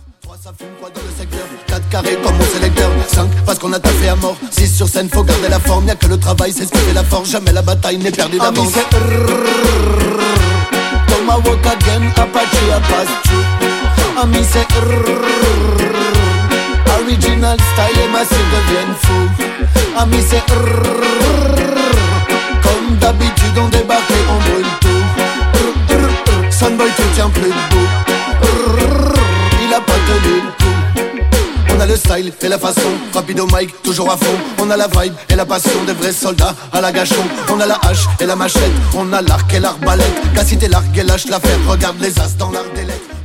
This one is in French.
3 ça fume quoi dans le secteur, 4 carrés comme mon sélecteur, 5 parce qu'on a taffé à mort, 6 sur scène faut garder la forme, y'a que le travail c'est ce qui fait la force, jamais la bataille n'est perdue d'avance. Toma walk again, Apache a pass through. Ami c'est original style et massif deviennent fous. Ami c'est comme d'habitude on débarque et on brûle tout. Sunboy tu tiens plus debout. Il a pas tenu le coup. On a le style et la façon, rapide au mic, toujours à fond. On a la vibe et la passion des vrais soldats à la gâchon. On a la hache et la machette, on a l'arc et l'arbalète. Cassité l'arc et lâche l'affaire, regarde les as dans l'art des lettres.